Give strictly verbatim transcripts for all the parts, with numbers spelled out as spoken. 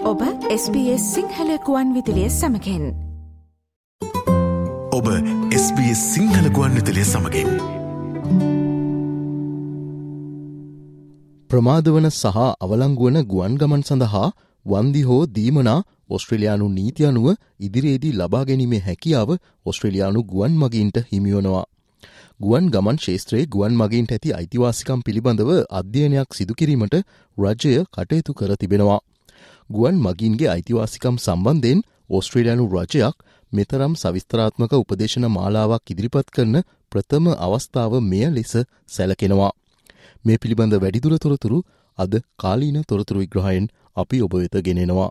ඔබ S B S Sinhala ගුවන් විදුලිය සමගින්. ඔබ එස් බී එස් සිංහල ගුවන් විදුලිය සමගින්. ප්‍රමාදවන සහ අවලංගුවන ගුවන් ගමන් සඳහා වන්දි හෝ දීමනා ඔස්ට්‍රේලියානු නීති අනුව ඉදිරියේදී ලබා ගැනීමේ හැකියාව ඔස්ට්‍රේලියානු ගුවන් මගීන්ට හිමිවනවා. ගුවන් ගමන් ශේත්‍රයේ ගුවන් මගීන්ට ඇති අයිතිවාසිකම් පිළිබඳව අධ්‍යයනයක් සිදු කිරීමට රජය කටයුතු කර තිබෙනවා. ගුවන් මගීන්ගේ අයිතිවාසිකම් සම්බන්ධයෙන් ඕස්ට්‍රේලියානු රජයක් මෙතරම් සවිස්තරාත්මක උපදේශන මාලාවක් ඉදිරිපත් කරන ප්‍රථම අවස්ථාව මෙය ලෙස සැලකෙනවා. මේ පිළිබඳ වැඩිදුර තොරතුරු අද කාලීන තොරතුරු විග්‍රහයෙන් අපි ඔබ වෙත ගෙනෙනවා.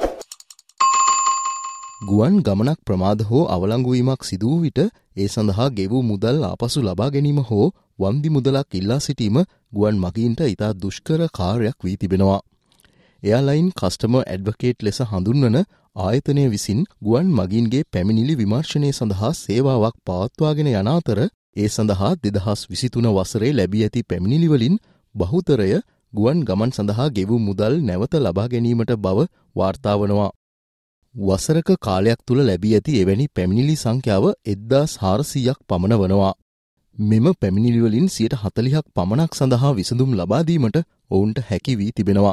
ගුවන් ගමනක් ප්‍රමාද හෝ අවලංගුවීමක් සිදු වූ විට ඒ සඳහා ගෙවූ මුදල් ආපසු ලබා ගැනීම හෝ වන්දි මුදලක් ඉල්ලා සිටීම ගුවන් මගීන්ට ඉතා දුෂ්කර කාර්යයක් වී තිබෙනවා. එයාලයින් කස්ටමර් ඇඩ්වොකේට් ලෙස හඳුන්වන ආයතනය විසින් ගුවන් මගීන්ගේ පැමිණිලි විමර්ශනය සඳහා සේවාවක් පවත්වාගෙන යන අතර ඒ සඳහා දෙදහස් විසිතුන වසරේ ලැබී ඇති පැමිණිලිවලින් බහුතරය ගුවන් ගමන් සඳහා ගෙවූ මුදල් නැවත ලබා ගැනීමට බව වාර්තා වනවා. වසරක කාලයක් තුළ ලැබී ඇති එවැනි පැමිණිලි සංඛ්‍යාව එක්දාස් හාරසීයක් පමණ වනවා. මෙම පැමිණිලිවලින් සියයට හතළිහක් පමණක් සඳහා විසඳුම් ලබා දීමට ඔවුන්ට හැකි වී තිබෙනවා.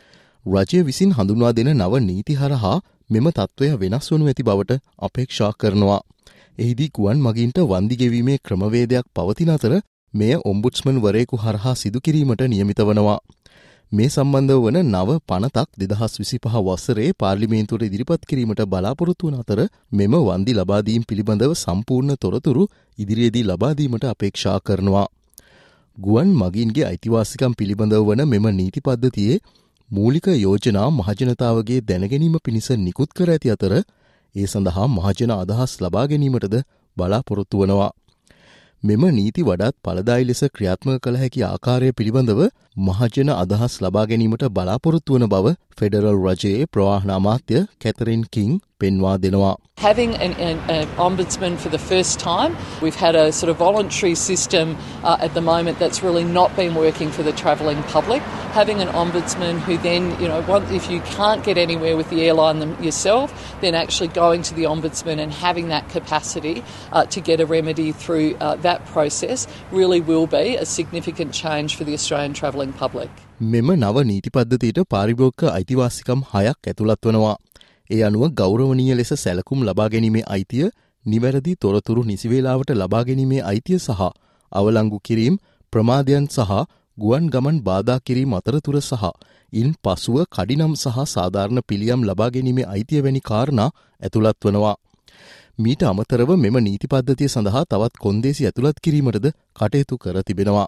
රජය විසින් හඳුන්වා දෙන නව නීති හරහා මෙම තත්ත්වය වෙනස් වනු ඇති බවට අපේක්ෂා කරනවා. එහිදී ගුවන් මගීන්ට වන්දි ගෙවීමේ ක්‍රමවේදයක් පවතින අතර මෙය ඔම්බුඩ්ස්මන් වරයෙකු හරහා සිදු කිරීමට නියමිත වනවා. මේ සම්බන්ධව වන නව පනතක් දෙදහස් විසිපහ වසරේ පාර්ලිමේන්තුවට ඉදිරිපත් කිරීමට බලාපොරොත්තු වන අතර මෙම වන්දි ලබා දීම පිළිබඳව සම්පූර්ණ තොරතුරු ඉදිරියේදී ලබා දීමට අපේක්ෂා කරනවා. ගුවන් මගීන්ගේ අයිතිවාසිකම් පිළිබඳව වන මෙම නීති පද්ධතියේ මූලික යෝජනා මහජනතාවගේ දැනගැනීම පිණිස නිකුත් කර ඇති අතර ඒ සඳහා මහජන අදහස් ලබා ගැනීමටද බලාපොරොත්තු වනවා. මෙම නීති වඩාත් ඵලදායී ලෙස ක්‍රියාත්මක කළ හැකි ආකාරය පිළිබඳව මහජන අදහස් ලබා ගැනීමට බලාපොරොත්තු වන බව ෆෙඩරල් රජයේ ප්‍රවාහන අමාත්‍ය කැතරන් කිං පෙන්වා දෙනවා. Having an, an, an ombudsman for the first time, we've had a sort of voluntary system uh, at the moment that's really not been working for the travelling public. Having an ombudsman who then, you know, one, if you can't get anywhere with the airline them yourself, then actually going to the ombudsman and having that capacity uh, to get a remedy through uh, that process really will be a significant change for the Australian travelling public. මෙම නව නීති පද්ධතියට පාරිභෝගික අයිතිවාසිකම් හයක් ඇතුළත් වනවා. ඒ අනුව ගෞරවනීය ලෙස සැලකුම් ලබා ගැනීමේ අයිතිය, නිවැරදි තොරතුරු නිසි වේලාවට ලබා ගැනීමේ අයිතිය සහ අවලංගු කිරීම, ප්‍රමාදයන් සහ ගුවන් ගමන් බාධා කිරීම අතරතුර සහ ඉන් පසුව කඩිනම් සහ සාධාරණ පිළියම් ලබා ගැනීමේ අයිතිය වැනි කාරණා ඇතුළත් වනවා. මීට අමතරව මෙම නීති පද්ධතිය සඳහා තවත් කොන්දේසි ඇතුළත් කිරීමටද කටයුතු කර තිබෙනවා.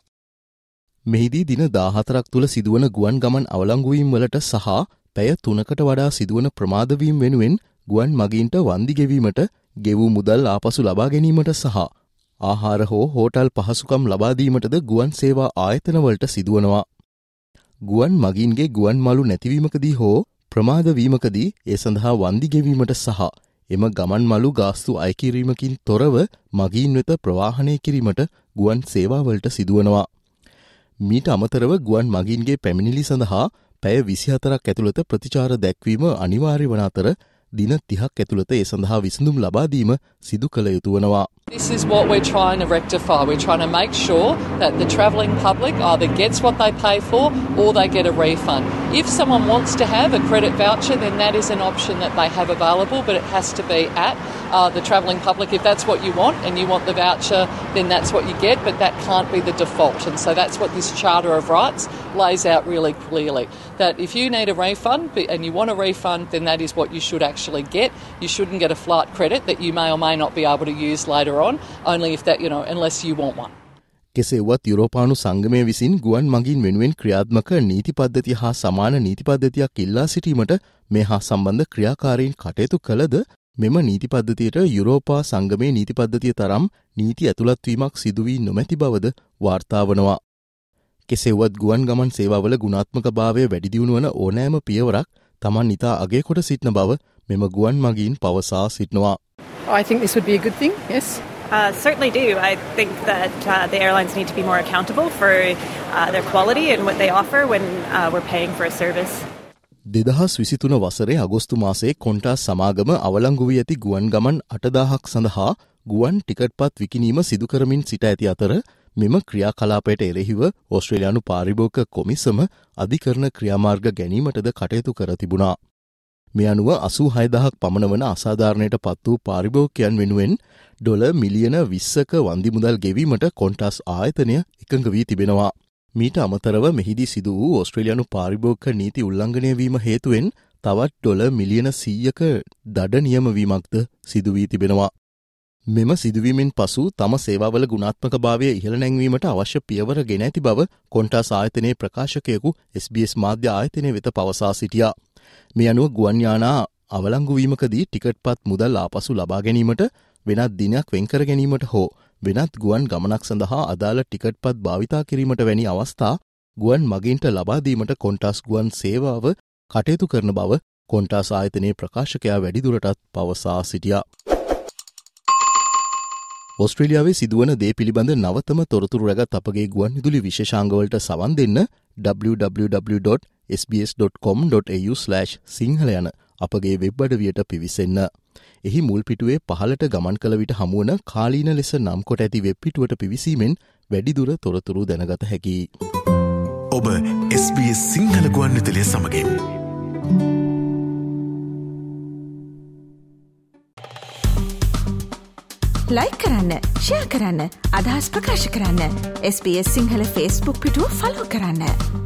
මෙහිදී දින දාහතරක් තුළ සිදුවන ගුවන් ගමන් අවලංගුවීම් වලට සහ පැය තුනකට වඩා සිදුවන ප්‍රමාදවීම් වෙනුවෙන් ගුවන් මගීන්ට වන්දි ගෙවීමට, ගෙවූ මුදල් ආපසු ලබා ගැනීමට සහ ආහාර හෝ හෝටල් පහසුකම් ලබා දීමටද ගුවන් සේවා ආයතනවලට සිදුවනවා. ගුවන් මගීන්ගේ ගුවන් මළු නැතිවීමකදී හෝ ප්‍රමාදවීමකදී ඒ සඳහා වන්දි ගෙවීමට සහ එම ගමන් මළු ගාස්තු අය කිරීමකින් තොරව මගීන් වෙත ප්‍රවාහනය කිරීමට ගුවන් සේවාවලට සිදුවනවා. මීට අමතරව ගුවන් මගීන්ගේ පැමිණිලි සඳහා පැය විසිහතරක් ඇතුළත ප්‍රතිචාර දැක්වීම අනිවාර්ය වන අතර දින තිහක් ඇතුළත ඒ සඳහා විසඳුම් ලබා දීම සිදු කළ යුතු වනවා. This is what we're trying to rectify. We're trying to make sure that the travelling public either gets what they pay for or they get a refund. If someone wants to have a credit voucher, then that is an option that they have available, but it has to be at uh, the travelling public. If that's what you want and you want the voucher, then that's what you get, but that can't be the default. And so that's what this Charter of Rights lays out really clearly. That if you need a refund and you want a refund, then that is what you should actually get. You shouldn't get a flight credit that you may or may not be able to use later on, only if that, you know, unless you want one. කෙසේවත් යුරෝපානු සංගමය විසින් ගුවන් මගීන් වෙනුවෙන් ක්‍රියාත්මක නීති පද්ධතිය හා සමාන නීති පද්ධතියක් ඉල්ලා සිටීමට මේ හා සම්බන්ධ ක්‍රියාකාරීන් කටයුතු කළද මෙම නීති පද්ධතියට යුරෝපා සංගමේ නීති පද්ධතිය තරම් නීති ඇතුළත්වීමක් සිදු වී නොමැති බවද වාර්තා වනවා. කෙසේවත් ගුවන් ගමන් සේවාවල ගුණාත්මක භාවය වැඩි දියුණු වන ඕනෑම පියවරක් තමන් ඉතා අගය කොට සිටින බව මෙම ගුවන් මගීන් පවසා සිටිනවා. I think this would be a good thing, yes. Uh, certainly do. I think that uh, the airlines need to be more accountable for uh, their quality and what they offer when uh, we're paying for a service. දෙදහස් විසිතුන වසරේ අගෝස්තු මාසයේ කොන්ටාස් සමාගම අවලංගු වී ඇති ගුවන් ගමන් අටදාහක් සඳහා ගුවන් ටිකට්පත් විකිණීම සිදු කරමින් සිට ඇති අතර මෙම ක්‍රියාකලාපයට එරෙහිව ඕස්ට්‍රේලියානු පාරිභෝගික කොමිසම අධිකරණ ක්‍රියාමාර්ග ගැනීමටද කටයුතු කර තිබුණා. මේ අනුව අසූ හය දහසක් පමණ වන අසාධාරණයට පත් වූ පාරිභෝගිකයන් වෙනුවෙන් ඩොලර් මිලියන විස්සක වන්දි මුදල් ගෙවීමට කොන්ටාස් ආයතනය එකඟ වී තිබෙනවා. මීට අමතරව මෙහිදී සිදු වූ ඕස්ට්‍රේලියානු පාරිභෝගික නීති උල්ලංඝනය වීම හේතුවෙන් තවත් ඩොලර් මිලියන සීයක දඩ නියමවීමක්ද සිදු වී තිබෙනවා. මෙම සිදුවීමෙන් පසු තම සේවාවල ගුණාත්මකභාවය ඉහළ නැංවීමට අවශ්‍ය පියවර ගෙන ඇති බව කොන්ටාස් ආයතනයේ ප්‍රකාශකයෙකු එස් බී එස් මාධ්‍ය ආයතනය වෙත පවසා සිටියා. මේ අනුව ගුවන් යානා අවලංගුවීමකදී ටිකට්පත් මුදල් ආපසු ලබා ගැනීමට වෙනත් දිනයක් වෙන්කර ගැනීමට හෝ වෙනත් ගුවන් ගමනක් සඳහා අදාළ ටිකට්පත් භාවිතා කිරීමට වැනි අවස්ථා ගුවන් මගීන්ට ලබා දීමට කොන්ටාස් ගුවන් සේවාව කටයුතු කරන බව කොන්ටාස් ආයතනයේ ප්‍රකාශකයා වැඩිදුරටත් පවසා සිටියා. ඕස්ට්‍රේලියාවේ සිදුවන දේ පිළිබඳ නවතම තොරතුරු රැගත් අපගේ ගුවන් විදුලි විශේෂාංගවලට සවන් දෙන්න W W W dot S B S dot com dot A U slash Sinhala යන අපගේ වෙබ් අඩවියට පිවිසෙන්න. එහි මුල් පිටුවේ පහළට ගමන් කළ විට හමුවන කාලීන ලෙස නම් කොට ඇති වෙබ් පිටුවට පිවිසීමෙන් වැඩිදුර තොරතුරු දැනගත හැකියි. ඔබ එස් බී එස් සිංහල ගුවන් විදුලිය සමගින් ලයික් කරන්න, ෂෙයා කරන්න, අදහස් ප්‍රකාශ කරන්න. S B S Sinhala Facebook පිටුව ෆලෝ කරන්න.